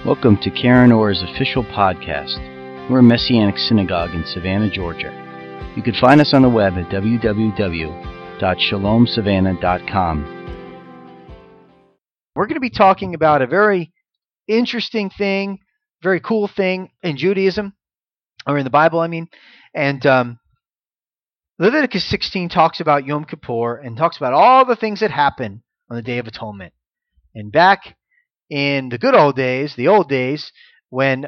Welcome to Karen Orr's official podcast. We're a Messianic synagogue in Savannah, Georgia. You can find us on the web at www.shalomsavannah.com. We're going to be talking about a very interesting thing, very cool thing in Judaism, or in the Bible, I mean. And Leviticus 16 talks about Yom Kippur and talks about all the things that happen on the Day of Atonement. And back in the good old days, when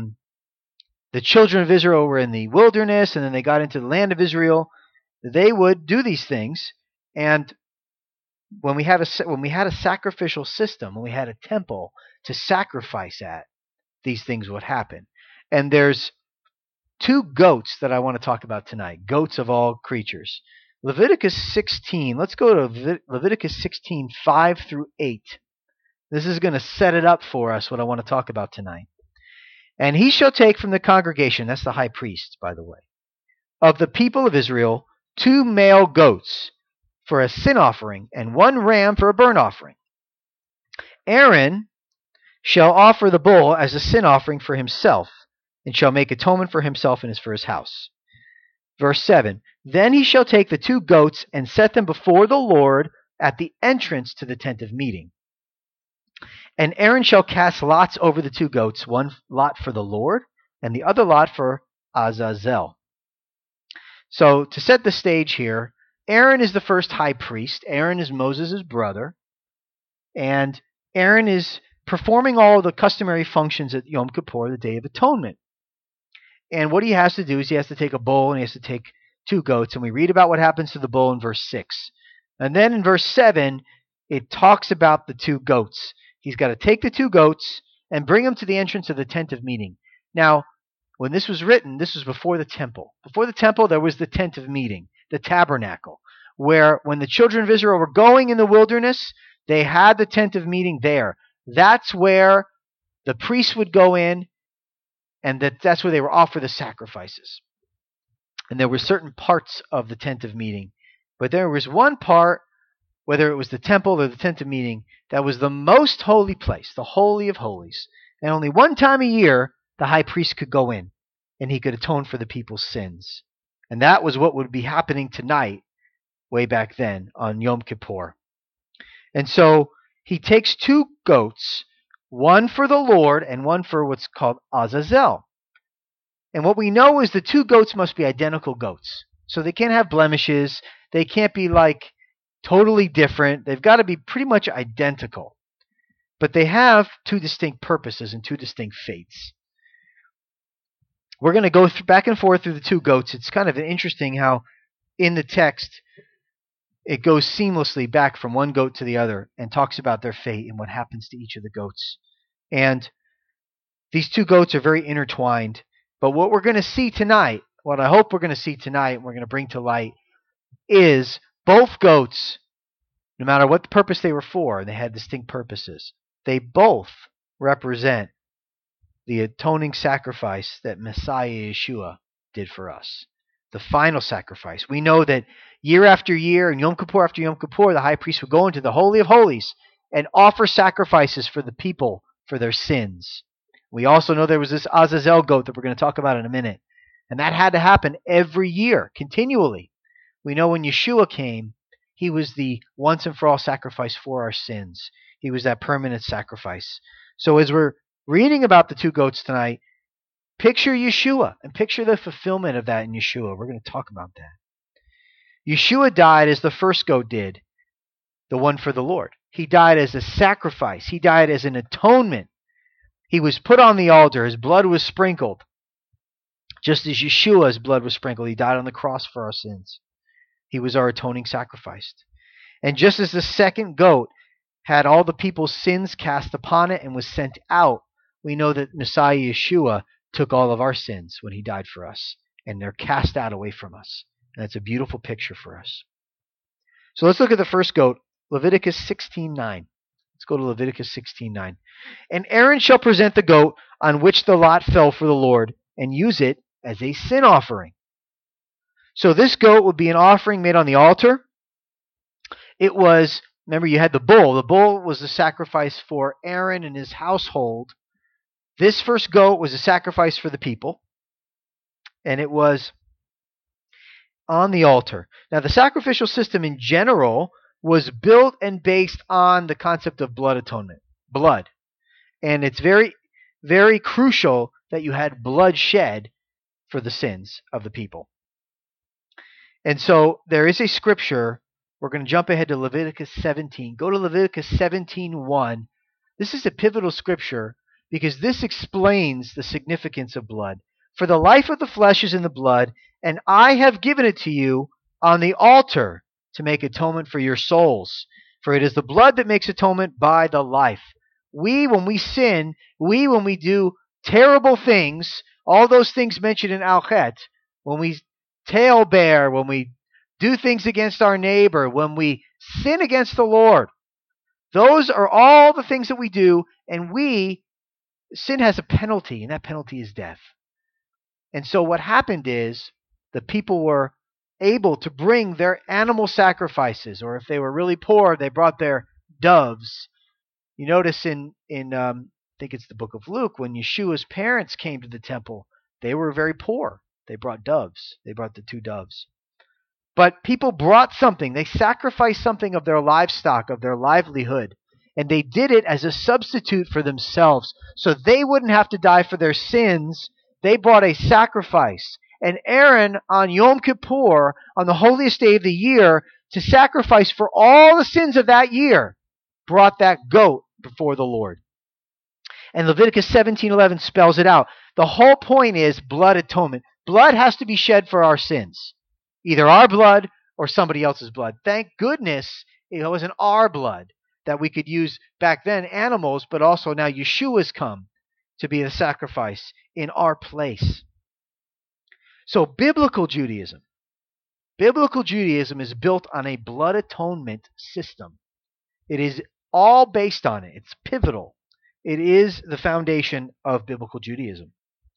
the children of Israel were in the wilderness and then they got into the land of Israel, they would do these things. And when we had a sacrificial system, when we had a temple to sacrifice at, these things would happen. And there's two goats that I want to talk about tonight, goats of all creatures. Leviticus 16, let's go to Leviticus 16, 5 through 8. This is going to set it up for us, what I want to talk about tonight. And he shall take from the congregation, that's the high priest, by the way, of the people of Israel, 2 male goats for a sin offering, and 1 ram for a burnt offering. Aaron shall offer the bull as a sin offering for himself, and shall make atonement for himself and for his house. Verse 7, then he shall take the 2 goats and set them before the Lord at the entrance to the tent of meeting. And Aaron shall cast lots over the 2 goats, 1 lot for the Lord, and the other lot for Azazel. So, to set the stage here, Aaron is the first high priest. Aaron is Moses' brother. And Aaron is performing all the customary functions at Yom Kippur, the Day of Atonement. And what he has to do is he has to take a bull and he has to take 2 goats. And we read about what happens to the bull in verse 6. And then in verse 7, it talks about the 2 goats. He's got to take the 2 goats and bring them to the entrance of the tent of meeting. Now, when this was written, this was before the temple. Before the temple, there was the tent of meeting, the tabernacle, where when the children of Israel were going in the wilderness, they had the tent of meeting there. That's where the priests would go in, and that's where they were offered the sacrifices. And there were certain parts of the tent of meeting. But there was one part, whether it was the temple or the tent of meeting, that was the most holy place, the Holy of Holies. And only one time a year, the high priest could go in, and he could atone for the people's sins. And that was what would be happening tonight, way back then, on Yom Kippur. And so he takes 2 goats, 1 for the Lord and 1 for what's called Azazel. And what we know is the 2 goats must be identical goats. So they can't have blemishes. They can't be like totally different. They've got to be pretty much identical. But they have 2 distinct purposes and 2 distinct fates. We're going to go back and forth through the 2 goats. It's kind of interesting how in the text it goes seamlessly back from one goat to the other and talks about their fate and what happens to each of the goats. And these 2 goats are very intertwined. But what we're going to see tonight, what I hope we're going to see tonight, and we're going to bring to light, is both goats, no matter what the purpose they were for, they had distinct purposes. They both represent the atoning sacrifice that Messiah Yeshua did for us. The final sacrifice. We know that year after year, and Yom Kippur after Yom Kippur, the high priest would go into the Holy of Holies and offer sacrifices for the people for their sins. We also know there was this Azazel goat that we're going to talk about in a minute. And that had to happen every year, continually. We know when Yeshua came, he was the once and for all sacrifice for our sins. He was that permanent sacrifice. So as we're reading about the 2 goats tonight, picture Yeshua and picture the fulfillment of that in Yeshua. We're going to talk about that. Yeshua died as the first goat did, the one for the Lord. He died as a sacrifice. He died as an atonement. He was put on the altar. His blood was sprinkled. Just as Yeshua's blood was sprinkled, he died on the cross for our sins. He was our atoning sacrifice. And just as the second goat had all the people's sins cast upon it and was sent out, we know that Messiah Yeshua took all of our sins when he died for us, and they're cast out away from us. And that's a beautiful picture for us. So let's look at the first goat, Leviticus 16:9. Let's go to Leviticus 16:9. And Aaron shall present the goat on which the lot fell for the Lord, and use it as a sin offering. So this goat would be an offering made on the altar. It was, remember you had the bull. The bull was the sacrifice for Aaron and his household This first goat was a sacrifice for the people, and it was on the altar. Now, the sacrificial system in general was built and based on the concept of blood atonement, blood. And it's very, very crucial that you had blood shed for the sins of the people. And so there is a scripture. We're going to jump ahead to Leviticus 17. Go to Leviticus 17:1. This is a pivotal scripture because this explains the significance of blood. For the life of the flesh is in the blood, and I have given it to you on the altar to make atonement for your souls. For it is the blood that makes atonement by the life. When we sin, when we do terrible things, all those things mentioned in Al-Chet, when we tail bear, when we do things against our neighbor, when we sin against the Lord, those are all the things that we do, and sin has a penalty, and that penalty is death. And so what happened is the people were able to bring their animal sacrifices, or if they were really poor, they brought their doves. You notice in I think it's the book of Luke, when Yeshua's parents came to the temple, they were very poor. They brought doves. They brought the 2 doves. But people brought something. They sacrificed something of their livestock, of their livelihood. And they did it as a substitute for themselves. So they wouldn't have to die for their sins. They brought a sacrifice. And Aaron on Yom Kippur, on the holiest day of the year, to sacrifice for all the sins of that year, brought that goat before the Lord. And Leviticus 17:11 spells it out. The whole point is blood atonement. Blood has to be shed for our sins. Either our blood or somebody else's blood. Thank goodness it wasn't our blood that we could use back then, animals, but also now Yeshua's come to be the sacrifice in our place. So biblical Judaism is built on a blood atonement system. It is all based on it. It's pivotal. It is the foundation of biblical Judaism.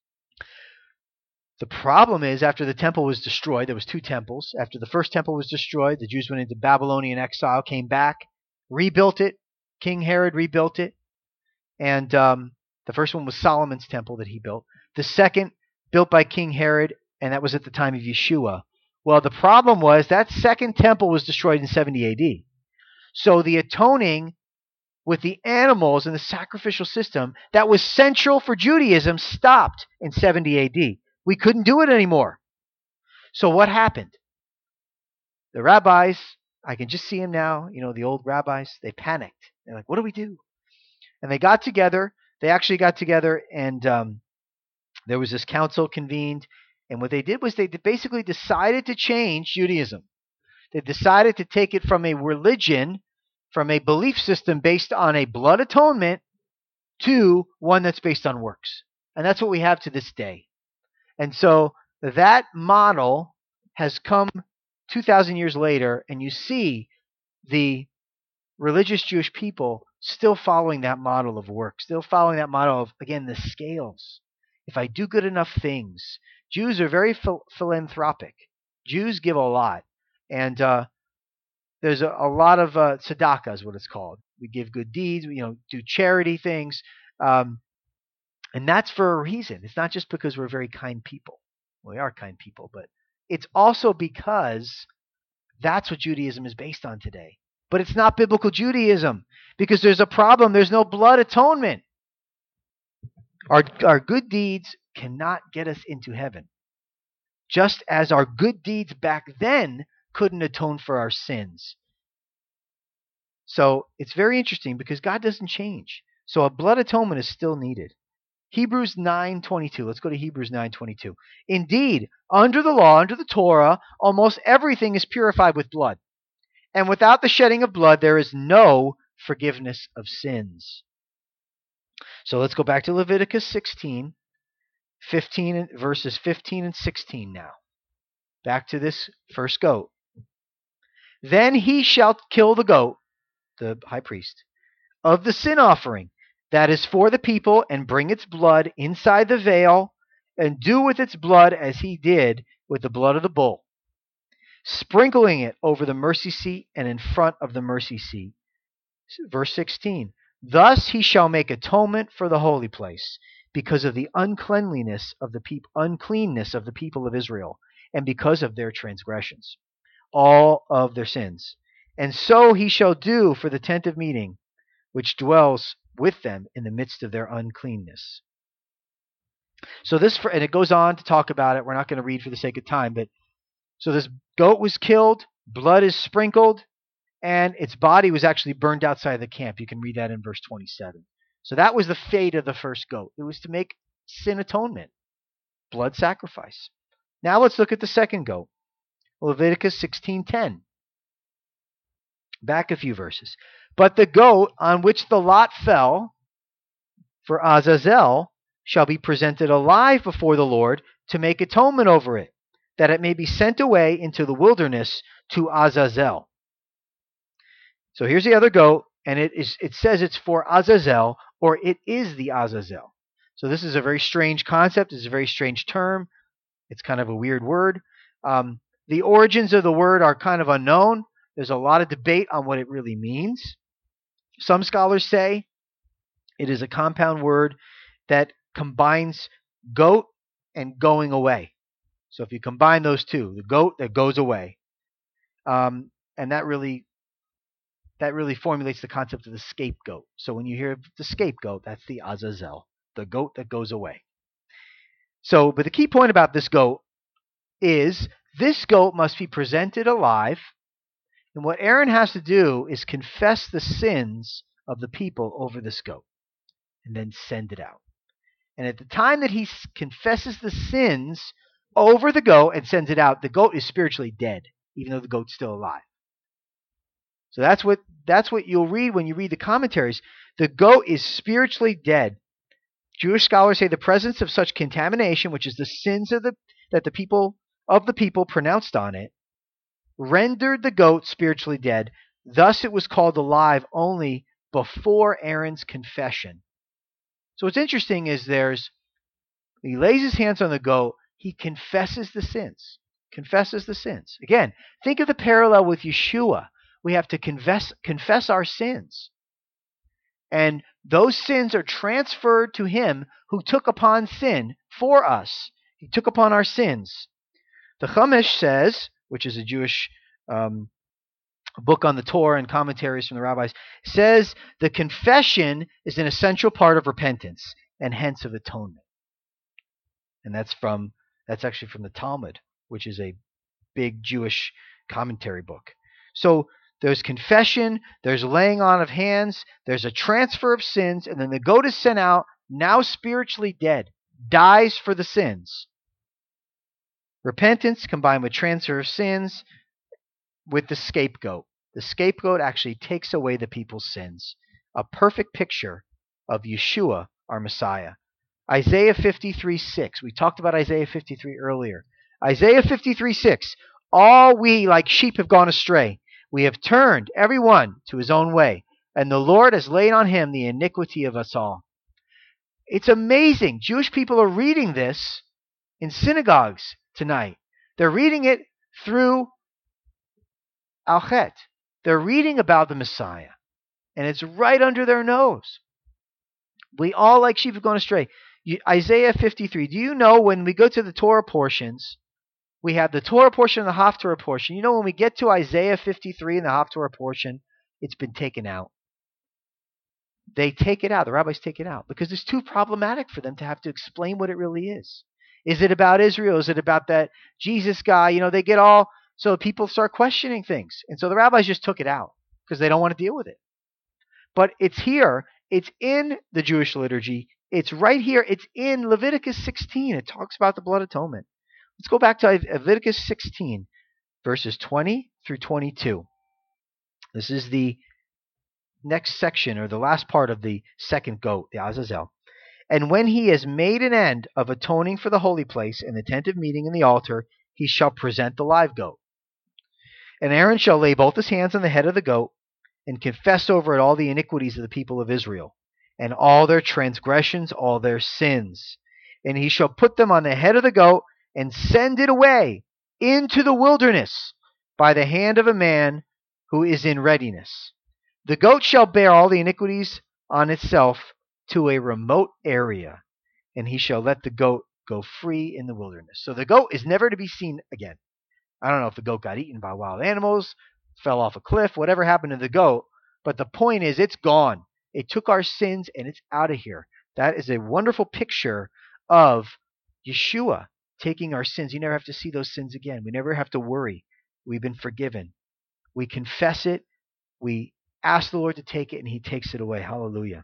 The problem is, after the temple was destroyed, there was 2 temples. After the first temple was destroyed, the Jews went into Babylonian exile, came back, rebuilt it. King Herod rebuilt it. And the first one was Solomon's temple that he built. The second, built by King Herod, and that was at the time of Yeshua. Well, the problem was that second temple was destroyed in 70 AD. So the atoning with the animals and the sacrificial system that was central for Judaism stopped in 70 AD. We couldn't do it anymore. So what happened? The rabbis, I can just see them now, the old rabbis, they panicked. They're like, what do we do? And they got together. They actually got together, and there was this council convened. And what they did was they basically decided to change Judaism. They decided to take it from a religion, from a belief system based on a blood atonement, to one that's based on works. And that's what we have to this day. And so that model has come 2,000 years later, and you see the religious Jewish people still following that model of work, still following that model of, again, the scales. If I do good enough things, Jews are very philanthropic. Jews give a lot. And there's a lot of tzedakah is what it's called. We give good deeds, do charity things. And that's for a reason. It's not just because we're very kind people. We are kind people, but it's also because that's what Judaism is based on today. But it's not biblical Judaism because there's a problem. There's no blood atonement. Our good deeds cannot get us into heaven. Just as our good deeds back then couldn't atone for our sins. So it's very interesting because God doesn't change. So a blood atonement is still needed. Hebrews 9:22. Let's go to Hebrews 9:22. Indeed, under the law, under the Torah, almost everything is purified with blood. And without the shedding of blood, there is no forgiveness of sins. So let's go back to Leviticus 16, verses 15 and 16 now. Back to this first goat. Then he shall kill the goat, the high priest, of the sin offering that is for the people, and bring its blood inside the veil, and do with its blood as he did with the blood of the bull, sprinkling it over the mercy seat and in front of the mercy seat. Verse 16. Thus he shall make atonement for the holy place, because of the uncleanness of the people of Israel, and because of their transgressions, all of their sins. And so he shall do for the tent of meeting, which dwells with them in the midst of their uncleanness. So and it goes on to talk about it. We're not going to read for the sake of time, but so this goat was killed, blood is sprinkled, and its body was actually burned outside the camp. You can read that in verse 27. So that was the fate of the first goat. It was to make sin atonement, blood sacrifice. Now let's look at the second goat, Leviticus 16:10. Back a few verses. But the goat on which the lot fell for Azazel shall be presented alive before the Lord to make atonement over it, that it may be sent away into the wilderness to Azazel. So here's the other goat, and it says it's for Azazel, or it is the Azazel. So this is a very strange concept. It's a very strange term. It's kind of a weird word. The origins of the word are kind of unknown. There's a lot of debate on what it really means. Some scholars say it is a compound word that combines goat and going away. So if you combine those two, the goat that goes away, and that really formulates the concept of the scapegoat. So when you hear the scapegoat, that's the Azazel, the goat that goes away. So, but the key point about this goat is this goat must be presented alive, and what Aaron has to do is confess the sins of the people over this goat, and then send it out. And at the time that he confesses the sins over the goat and sends it out, the goat is spiritually dead, even though the goat's still alive. So that's what you'll read when you read the commentaries. The goat is spiritually dead. Jewish scholars say the presence of such contamination, which is the sins that the people pronounced on it, rendered the goat spiritually dead. Thus it was called alive only before Aaron's confession. So what's interesting is he lays his hands on the goat, he confesses the sins. Again, think of the parallel with Yeshua. We have to confess our sins. And those sins are transferred to him who took upon sin for us. He took upon our sins. The Chumash says, which is a Jewish book on the Torah and commentaries from the rabbis, says the confession is an essential part of repentance and hence of atonement. And that's actually from the Talmud, which is a big Jewish commentary book. So there's confession, there's laying on of hands, there's a transfer of sins, and then the goat is sent out, now spiritually dead, dies for the sins. Repentance combined with transfer of sins with the scapegoat. The scapegoat actually takes away the people's sins. A perfect picture of Yeshua, our Messiah. Isaiah 53:6. We talked about Isaiah 53 earlier. Isaiah 53:6. All we like sheep have gone astray. We have turned every one to his own way, and the Lord has laid on him the iniquity of us all. It's amazing. Jewish people are reading this in synagogues tonight. They're reading it through Al-Chet. They're reading about the Messiah, and it's right under their nose. We all like sheep have gone astray. Isaiah 53. Do you know when we go to the Torah portions, we have the Torah portion and the Haftorah portion. You know, when we get to Isaiah 53 and the Haftorah portion, it's been taken out. They take it out. The rabbis take it out because it's too problematic for them to have to explain what it really is. Is it about Israel? Is it about that Jesus guy? You know, they get all, so people start questioning things. And so the rabbis just took it out because they don't want to deal with it. But it's here. It's in the Jewish liturgy. It's right here. It's in Leviticus 16. It talks about the blood atonement. Let's go back to Leviticus 16, verses 20 through 22. This is the next section, or the last part of the second goat, the Azazel. And when he has made an end of atoning for the holy place and the tent of meeting and the altar, he shall present the live goat. And Aaron shall lay both his hands on the head of the goat and confess over it all the iniquities of the people of Israel, and all their transgressions, all their sins. And he shall put them on the head of the goat and send it away into the wilderness by the hand of a man who is in readiness. The goat shall bear all the iniquities on itself to a remote area, and he shall let the goat go free in the wilderness. So the goat is never to be seen again. I don't know if the goat got eaten by wild animals, fell off a cliff, whatever happened to the goat, but the point is it's gone. It took our sins and it's out of here. That is a wonderful picture of Yeshua taking our sins. You never have to see those sins again. We never have to worry. We've been forgiven. We confess it. We ask the Lord to take it, and he takes it away. Hallelujah.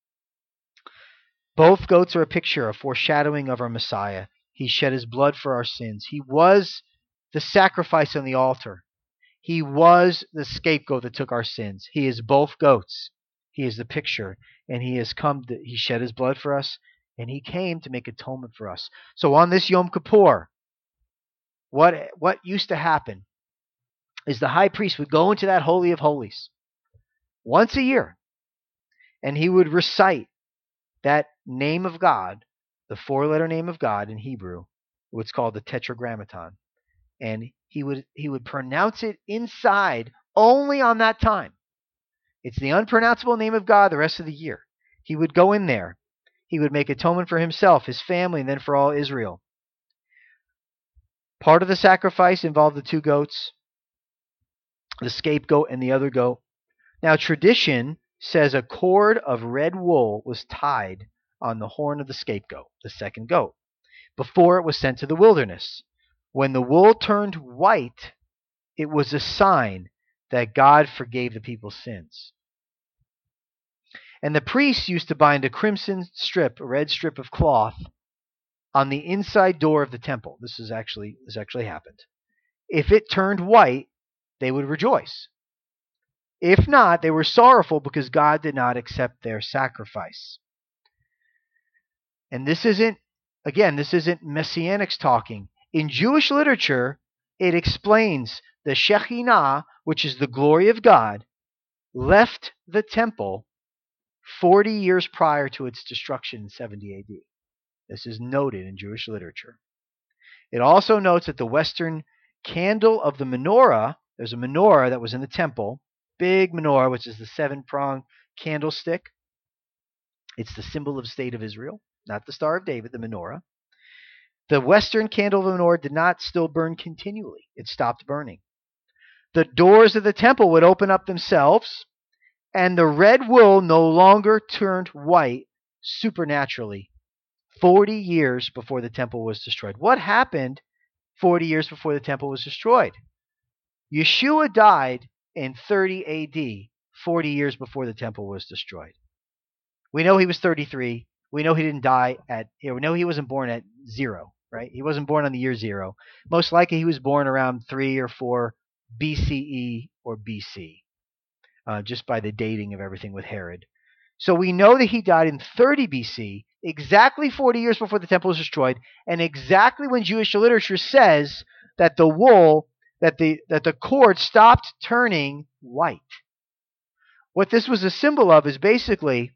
Both goats are a picture, a foreshadowing of our Messiah. He shed his blood for our sins. He was the sacrifice on the altar. He was the scapegoat that took our sins. He is both goats. He is the picture, and he has come. He shed his blood for us, and he came to make atonement for us. So on this Yom Kippur, what used to happen is the high priest would go into that Holy of Holies once a year, and he would recite that name of God, the four-letter name of God in Hebrew, what's called the Tetragrammaton. And he would pronounce it inside only on that time. It's the unpronounceable name of God the rest of the year. He would go in there. He would make atonement for himself, his family, and then for all Israel. Part of the sacrifice involved the two goats, the scapegoat and the other goat. Now, tradition says a cord of red wool was tied on the horn of the scapegoat, the second goat, before it was sent to the wilderness. When the wool turned white, it was a sign that God forgave the people's sins. And the priests used to bind a crimson strip, a red strip of cloth, on the inside door of the temple. This actually happened. If it turned white, they would rejoice. If not, they were sorrowful because God did not accept their sacrifice. And this isn't Messianics talking. In Jewish literature, it explains the Shekhinah, which is the glory of God, left the temple 40 years prior to its destruction in 70 AD. This is noted in Jewish literature. It also notes that the western candle of the menorah, there's a menorah that was in the temple, big menorah, which is the seven-pronged candlestick. It's the symbol of the state of Israel, not the Star of David, the menorah. The western candle of the menorah did not still burn continually. It stopped burning. The doors of the temple would open up themselves, and the red wool no longer turned white supernaturally 40 years before the temple was destroyed. What happened 40 years before the temple was destroyed? Yeshua died in 30 AD, 40 years before the temple was destroyed. We know he was 33. We know he didn't die we know he wasn't born at 0, right? He wasn't born on the year 0. Most likely he was born around 3 or 4 BCE or BC, just by the dating of everything with Herod. So we know that he died in 30 BC, exactly 40 years before the temple was destroyed, and exactly when Jewish literature says that the wool, that the cord stopped turning white. What this was a symbol of is basically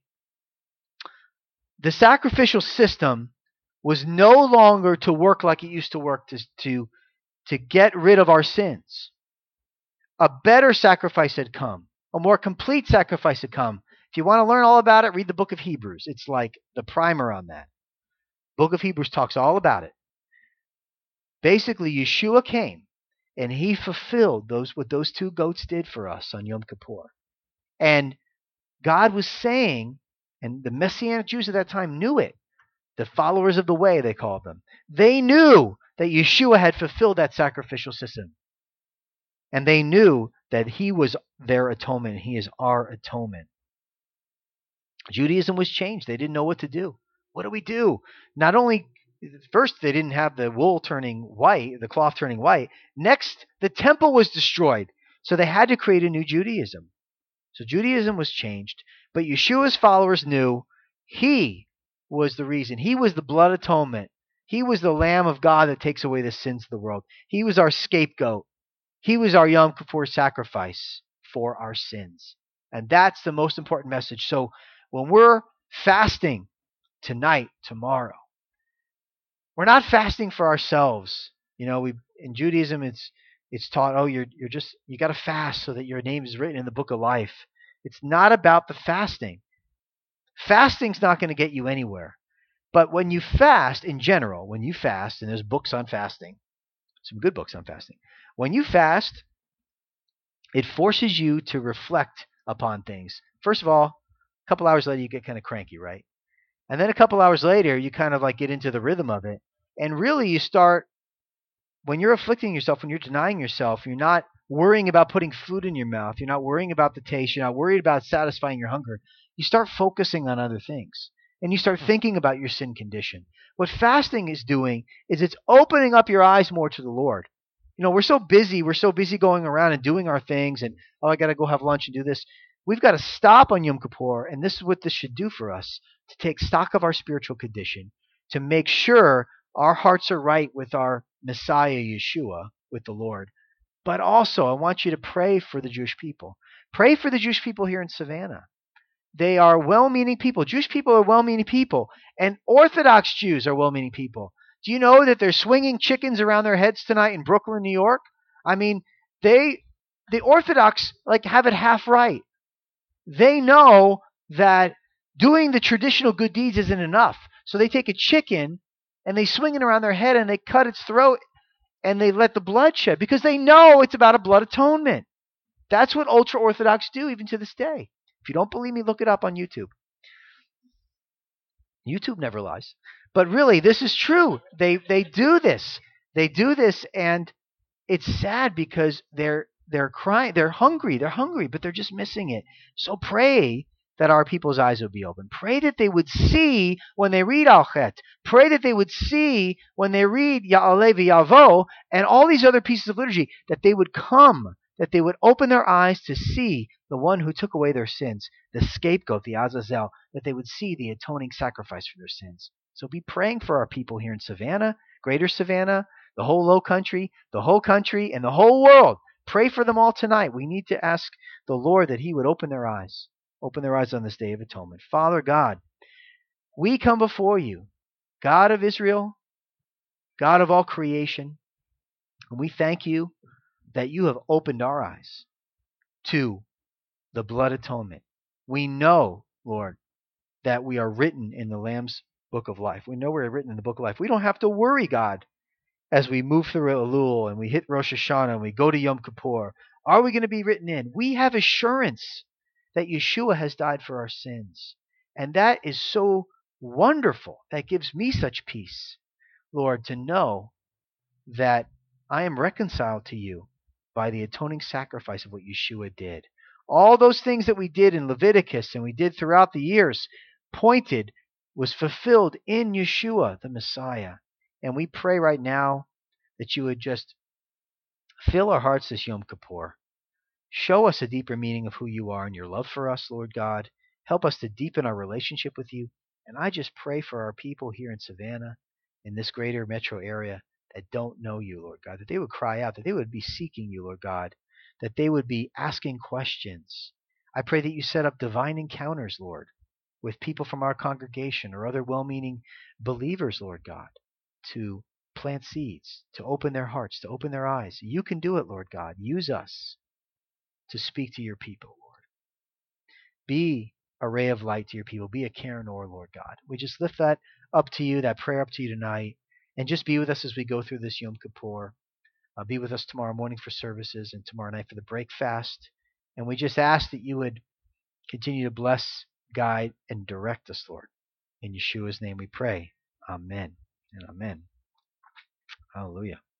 the sacrificial system was no longer to work like it used to work to get rid of our sins. A better sacrifice had come. A more complete sacrifice had come. If you want to learn all about it, read the book of Hebrews. It's like the primer on that. Book of Hebrews talks all about it. Basically, Yeshua came, and he fulfilled what those two goats did for us on Yom Kippur. And God was saying, and the Messianic Jews at that time knew it, the followers of the way, they called them. They knew that Yeshua had fulfilled that sacrificial system. And they knew that he was their atonement, and he is our atonement. Judaism was changed. They didn't know what to do. What do we do? Not only, first, they didn't have the wool turning white, the cloth turning white. Next, the temple was destroyed. So they had to create a new Judaism. So Judaism was changed. But Yeshua's followers knew he was the reason. He was the blood atonement. He was the Lamb of God that takes away the sins of the world. He was our scapegoat. He was our Yom Kippur sacrifice for our sins. And that's the most important message. So when we're fasting tonight, tomorrow, we're not fasting for ourselves. You know, in Judaism it's taught, you got to fast so that your name is written in the book of life. It's not about the fasting. Fasting's not going to get you anywhere. But when you fast, in general, when you fast, and there's books on fasting, some good books on fasting. When you fast, it forces you to reflect upon things. First of all, a couple hours later, you get kind of cranky, right? And then a couple hours later, you kind of like get into the rhythm of it. And really, you start, when you're afflicting yourself, when you're denying yourself, you're not worrying about putting food in your mouth. You're not worrying about the taste. You're not worried about satisfying your hunger. You start focusing on other things. And you start thinking about your sin condition. What fasting is doing is it's opening up your eyes more to the Lord. You know, we're so busy going around and doing our things, and oh, I got to go have lunch and do this. We've got to stop on Yom Kippur, and this is what this should do for us, to take stock of our spiritual condition, to make sure our hearts are right with our Messiah, Yeshua, with the Lord. But also, I want you to pray for the Jewish people. Pray for the Jewish people here in Savannah. They are well-meaning people. Jewish people are well-meaning people, and Orthodox Jews are well-meaning people. Do you know that they're swinging chickens around their heads tonight in Brooklyn, New York? I mean, the Orthodox have it half right. They know that doing the traditional good deeds isn't enough. So they take a chicken and they swing it around their head and they cut its throat and they let the blood shed because they know it's about a blood atonement. That's what ultra-Orthodox do even to this day. If you don't believe me, look it up on YouTube. YouTube never lies. But really, this is true. They do this. They do this, and it's sad because they're crying. They're hungry, but they're just missing it. So pray that our people's eyes would be open. Pray that they would see when they read Al-Chet. Pray that they would see when they read Ya'aleh v'Yavo and all these other pieces of liturgy, that they would come, that they would open their eyes to see the one who took away their sins, the scapegoat, the Azazel, that they would see the atoning sacrifice for their sins. So be praying for our people here in Savannah, Greater Savannah, the whole Low Country, the whole country, and the whole world. Pray for them all tonight. We need to ask the Lord that He would open their eyes on this Day of Atonement. Father God, we come before You, God of Israel, God of all creation, and we thank You that You have opened our eyes to the blood atonement. We know, Lord, that we are written in the Lamb's book of life. We know we're written in the book of life. We don't have to worry, God, as we move through Elul and we hit Rosh Hashanah and we go to Yom Kippur. Are we going to be written in? We have assurance that Yeshua has died for our sins. And that is so wonderful. That gives me such peace, Lord, to know that I am reconciled to You by the atoning sacrifice of what Yeshua did. All those things that we did in Leviticus and we did throughout the years was fulfilled in Yeshua, the Messiah. And we pray right now that You would just fill our hearts this Yom Kippur. Show us a deeper meaning of who You are and Your love for us, Lord God. Help us to deepen our relationship with You. And I just pray for our people here in Savannah, in this greater metro area, that don't know You, Lord God, that they would cry out, that they would be seeking You, Lord God, that they would be asking questions. I pray that You set up divine encounters, Lord, with people from our congregation or other well-meaning believers, Lord God, to plant seeds, to open their hearts, to open their eyes. You can do it, Lord God. Use us to speak to Your people, Lord. Be a ray of light to Your people. Be a Karen Or, Lord God. We just lift that up to You, that prayer up to You tonight, and just be with us as we go through this Yom Kippur. Be with us tomorrow morning for services and tomorrow night for the break fast. And we just ask that You would continue to bless, guide, and direct us, Lord. In Yeshua's name we pray. Amen and amen. Hallelujah.